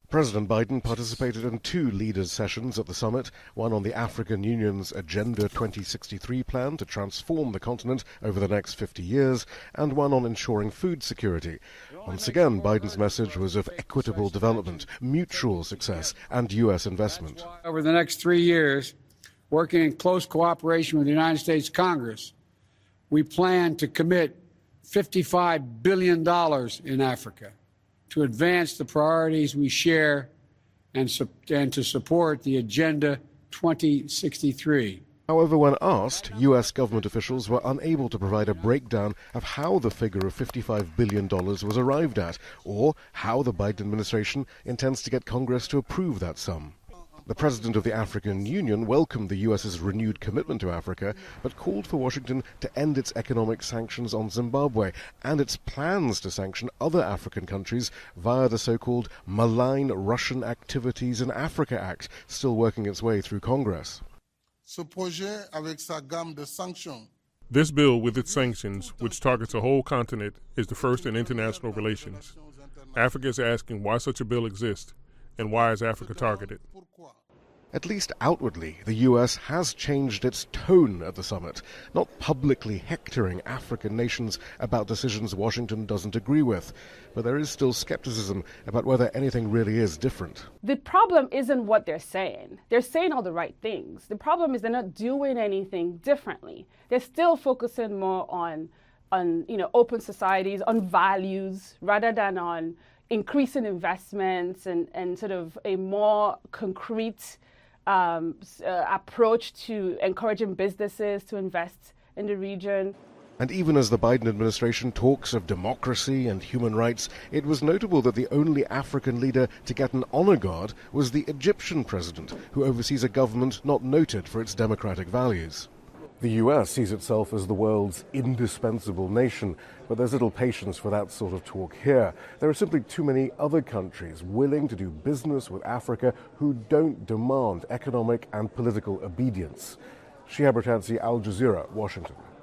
President Biden participated in two leaders' sessions at the summit, one on the African Union's Agenda 2063 plan to transform the continent over the next 50 years, and one on ensuring food security. Once again, Biden's message was of equitable development, mutual success, and U.S. investment. Over the next 3 years, working in close cooperation with the United States Congress, we plan to commit $55 billion in Africa to advance the priorities we share and to support the Agenda 2063. However, when asked, U.S. government officials were unable to provide a breakdown of how the figure of $55 billion was arrived at, or how the Biden administration intends to get Congress to approve that sum. The president of the African Union welcomed the U.S.'s renewed commitment to Africa, but called for Washington to end its economic sanctions on Zimbabwe and its plans to sanction other African countries via the so-called Malign Russian Activities in Africa Act, still working its way through Congress. This bill, with its sanctions, which targets a whole continent, is the first in international relations. Africa is asking why such a bill exists, and why is Africa targeted? At least outwardly, the U.S. has changed its tone at the summit, not publicly hectoring African nations about decisions Washington doesn't agree with. But there is still skepticism about whether anything really is different. The problem isn't what they're saying. They're saying all the right things. The problem is they're not doing anything differently. They're still focusing more on open societies, on values, rather than on increasing investments and sort of a more concrete approach to encouraging businesses to invest in the region. And even as the Biden administration talks of democracy and human rights, it was notable that the only African leader to get an honor guard was the Egyptian president, who oversees a government not noted for its democratic values. The U.S. sees itself as the world's indispensable nation, but there's little patience for that sort of talk here. There are simply too many other countries willing to do business with Africa who don't demand economic and political obedience. Shihab Rattansi, Al Jazeera, Washington.